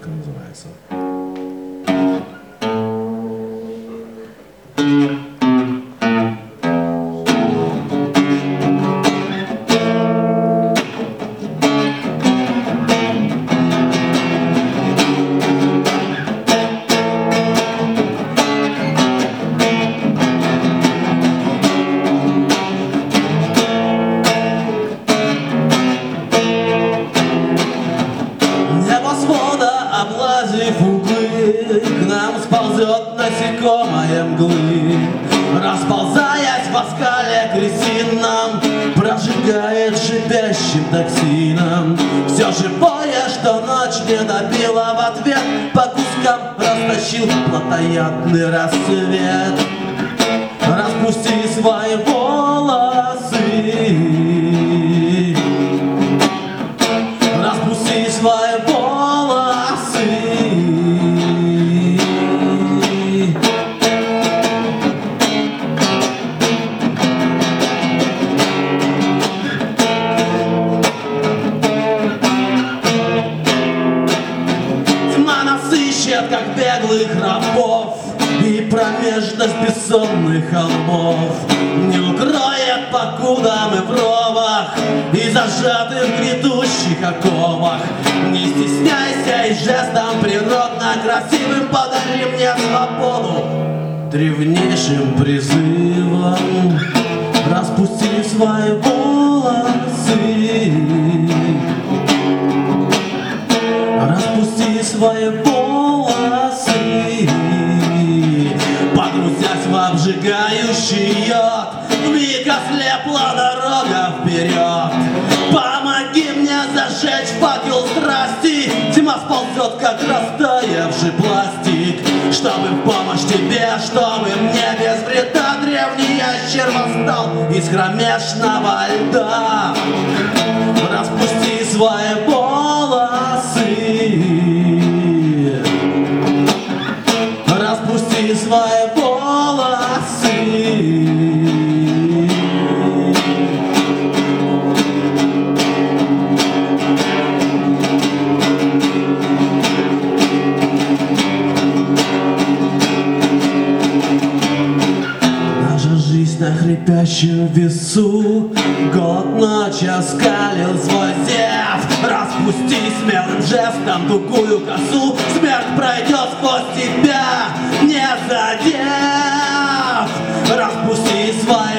и называется. Облазив углы, к нам сползет насекомое мглы. Расползаясь в оскале крысином, прожигает шипящим токсином. Все живое, что ночь не добила в ответ, по кускам растащил плотоядный рассвет. Распусти свои волосы, распусти свои волосы. Тьма нас ищет, как беглых рабов, и промежность бессонных холмов не укроет, покуда мы в ровах и зажатых в грядущих оковах. Не стесняйся и жестом природно красивым подари мне свободу древнейшим призывом. Распусти свои волосы, распусти свои волосы, погрузясь в обжигающий йод, вмиг ослепла дорога вперед. Помоги мне зажечь факел страсти, тьма сползет, как растаявший пластик. Чтобы в помощь тебе, чтобы мне без вреда древний ящер восстал из кромешного льда. Распусти свои волосы, распусти свои волосы. Наша жизнь на хрипящем весу, год ночь оскалил свой зев. Распусти смелым жестом тугую косу, смерть пройдет сквозь тебя, не задев. Распусти свои